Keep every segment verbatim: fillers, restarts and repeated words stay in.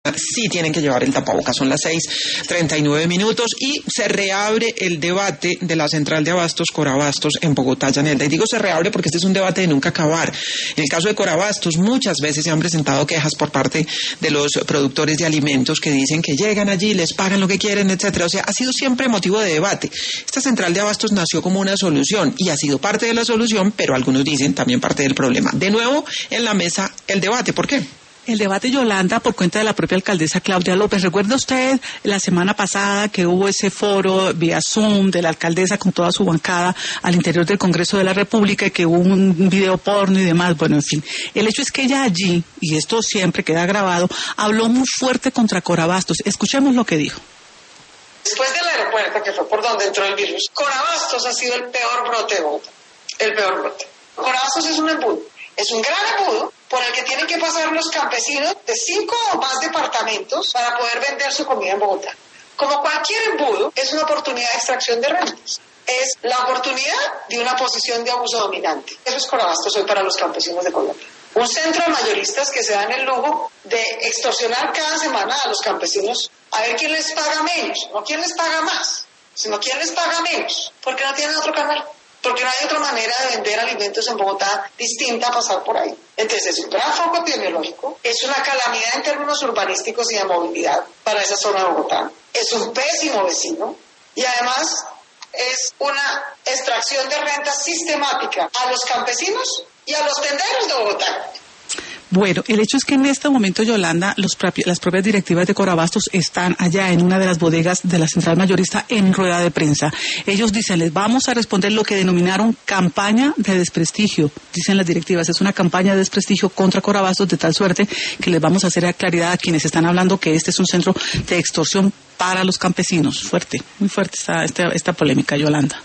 sí tienen que llevar el tapabocas. Son las seis treinta y nueve minutos y se reabre el debate de la central de abastos Corabastos en Bogotá, Yanelda. Y digo se reabre porque este es un debate de nunca acabar. En el caso de Corabastos, muchas veces se han presentado quejas por parte de los productores de alimentos que dicen que llegan allí, les pagan lo que quieren, etcétera. O sea, ha sido siempre motivo de debate. Esta central de abastos nació como una solución y ha sido parte de la solución, pero algunos dicen también parte del problema. De nuevo, en la mesa, el debate. ¿Por qué? El debate, Yolanda, por cuenta de la propia alcaldesa Claudia López. ¿Recuerda usted la semana pasada que hubo ese foro vía Zoom de la alcaldesa con toda su bancada al interior del Congreso de la República y que hubo un video porno y demás? Bueno, en fin. El hecho es que ella allí, y esto siempre queda grabado, habló muy fuerte contra Corabastos. Escuchemos lo que dijo. Después del aeropuerto, que fue por donde entró el virus, Corabastos ha sido el peor brote de Bogotá. El peor brote. Corabastos es un embudo. Es un gran embudo por el que tienen que pasar los campesinos de cinco o más departamentos para poder vender su comida en Bogotá. Como cualquier embudo, es una oportunidad de extracción de rentas. Es la oportunidad de una posición de abuso dominante. Eso es Corabastos hoy para los campesinos de Colombia. Un centro de mayoristas que se dan el lujo de extorsionar cada semana a los campesinos a ver quién les paga menos, no quién les paga más, sino quién les paga menos, porque no tienen otro canal. Porque no hay otra manera de vender alimentos en Bogotá distinta a pasar por ahí. Entonces es un gran foco epidemiológico, es una calamidad en términos urbanísticos y de movilidad para esa zona de Bogotá, es un pésimo vecino y además es una extracción de renta sistemática a los campesinos y a los tenderos de Bogotá. Bueno, el hecho es que en este momento, Yolanda, los propi- las propias directivas de Corabastos están allá en una de las bodegas de la central mayorista en rueda de prensa. Ellos dicen, les vamos a responder lo que denominaron campaña de desprestigio. Dicen las directivas, es una campaña de desprestigio contra Corabastos de tal suerte que les vamos a hacer claridad a quienes están hablando que este es un centro de extorsión para los campesinos. Fuerte, muy fuerte esta, esta, esta polémica, Yolanda.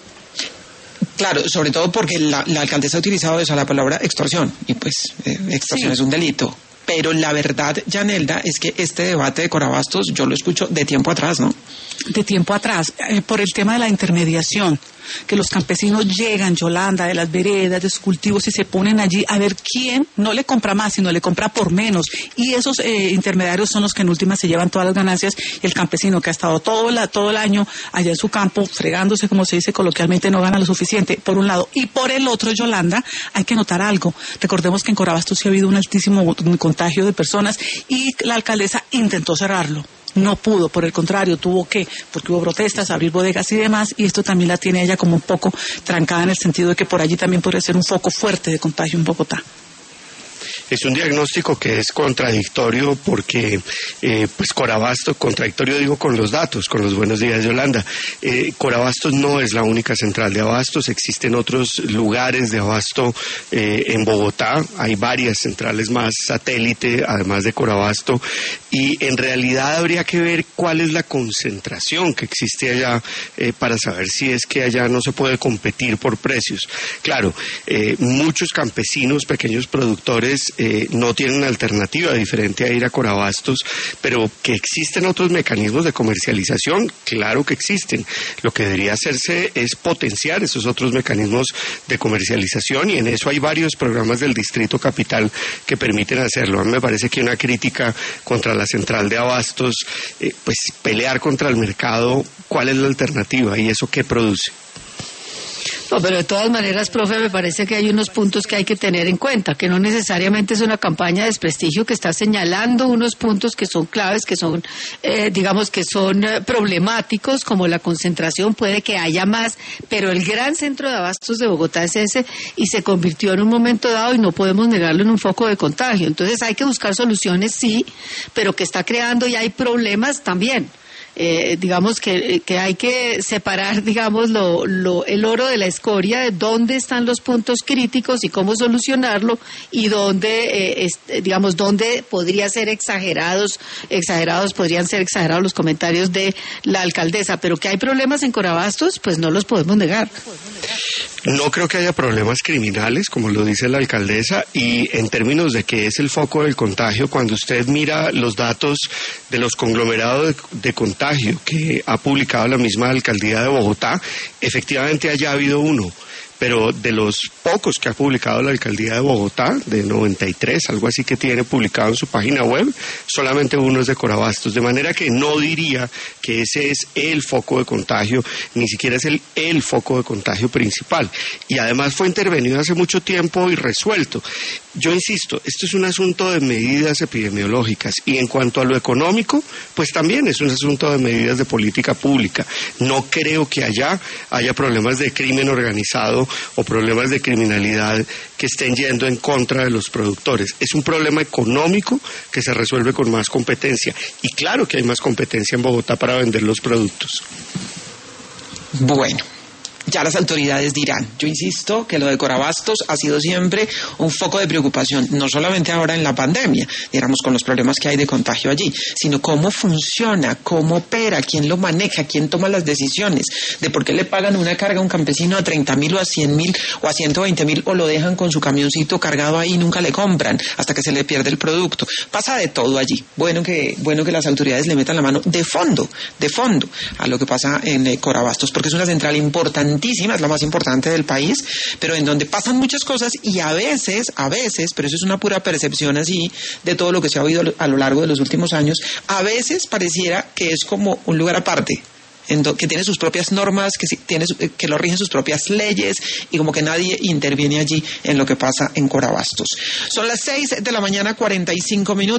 Claro, sobre todo porque la, la alcaldesa ha utilizado esa la palabra extorsión, y pues eh, extorsión sí. Es un delito. Pero la verdad, Yanelda, es que este debate de Corabastos yo lo escucho de tiempo atrás, ¿no? De tiempo atrás, eh, por el tema de la intermediación, que los campesinos llegan, Yolanda, de las veredas, de sus cultivos y se ponen allí a ver quién no le compra más, sino le compra por menos. Y esos eh, intermediarios son los que en última se llevan todas las ganancias y el campesino que ha estado todo, la, todo el año allá en su campo, fregándose, como se dice coloquialmente, no gana lo suficiente, por un lado. Y por el otro, Yolanda, hay que notar algo. Recordemos que en Corabastos sí ha habido un altísimo contagio de personas y la alcaldesa intentó cerrarlo. No pudo, por el contrario, tuvo que, porque hubo protestas, abrir bodegas y demás, y esto también la tiene ella como un poco trancada en el sentido de que por allí también podría ser un foco fuerte de contagio en Bogotá. Es un diagnóstico que es contradictorio porque, eh, pues Corabastos, contradictorio digo con los datos, con los buenos días, Yolanda. Eh, Corabastos no es la única central de abastos, existen otros lugares de abasto eh, en Bogotá, hay varias centrales más satélite, además de Corabastos, y en realidad habría que ver cuál es la concentración que existe allá eh, para saber si es que allá no se puede competir por precios. Claro, eh, muchos campesinos, pequeños productores, Eh, no tienen una alternativa diferente a ir a Corabastos, pero que existen otros mecanismos de comercialización, claro que existen. Lo que debería hacerse es potenciar esos otros mecanismos de comercialización y en eso hay varios programas del Distrito Capital que permiten hacerlo. A mí me parece que una crítica contra la central de abastos, eh, pues pelear contra el mercado, ¿cuál es la alternativa y eso qué produce? No, pero de todas maneras, profe, me parece que hay unos puntos que hay que tener en cuenta, que no necesariamente es una campaña de desprestigio que está señalando unos puntos que son claves, que son, eh, digamos, que son eh, problemáticos, como la concentración, puede que haya más, pero el gran centro de abastos de Bogotá es ese y se convirtió en un momento dado y no podemos negarlo en un foco de contagio. Entonces hay que buscar soluciones, sí, pero que está creando y hay problemas también. Eh, digamos que, que hay que separar, digamos, lo, lo, el oro de la escoria, de dónde están los puntos críticos y cómo solucionarlo, y dónde, eh, es, digamos, dónde podría ser exagerados, exagerados, podrían ser exagerados los comentarios de la alcaldesa, pero que hay problemas en Corabastos, pues no los podemos negar. No creo que haya problemas criminales, como lo dice la alcaldesa, y en términos de que es el foco del contagio, cuando usted mira los datos de los conglomerados de, de contagio que ha publicado la misma alcaldía de Bogotá, efectivamente haya habido uno, pero de los pocos que ha publicado la alcaldía de Bogotá, de noventa y tres, algo así que tiene publicado en su página web, solamente uno es de Corabastos, de manera que no diría que ese es el foco de contagio, ni siquiera es el, el foco de contagio principal. Y además fue intervenido hace mucho tiempo y resuelto. Yo insisto, esto es un asunto de medidas epidemiológicas y en cuanto a lo económico, pues también es un asunto de medidas de política pública. No creo que allá haya problemas de crimen organizado o problemas de criminalidad que estén yendo en contra de los productores. Es un problema económico que se resuelve con más competencia. Y claro que hay más competencia en Bogotá para vender los productos. Bueno. Ya las autoridades dirán. Yo insisto que lo de Corabastos ha sido siempre un foco de preocupación, no solamente ahora en la pandemia, digamos con los problemas que hay de contagio allí, sino cómo funciona, cómo opera, quién lo maneja, quién toma las decisiones, de por qué le pagan una carga a un campesino a treinta mil o a cien mil o a ciento veinte mil o lo dejan con su camioncito cargado ahí y nunca le compran hasta que se le pierde el producto. Pasa de todo allí. Bueno que, bueno que las autoridades le metan la mano de fondo, de fondo a lo que pasa en eh, Corabastos, porque es una central importante, es la más importante del país, pero en donde pasan muchas cosas y a veces, a veces, pero eso es una pura percepción así de todo lo que se ha oído a lo largo de los últimos años, a veces pareciera que es como un lugar aparte, en do, que tiene sus propias normas, que, tiene, que lo rigen sus propias leyes y como que nadie interviene allí en lo que pasa en Corabastos. Son las seis de la mañana, cuarenta y cinco minutos.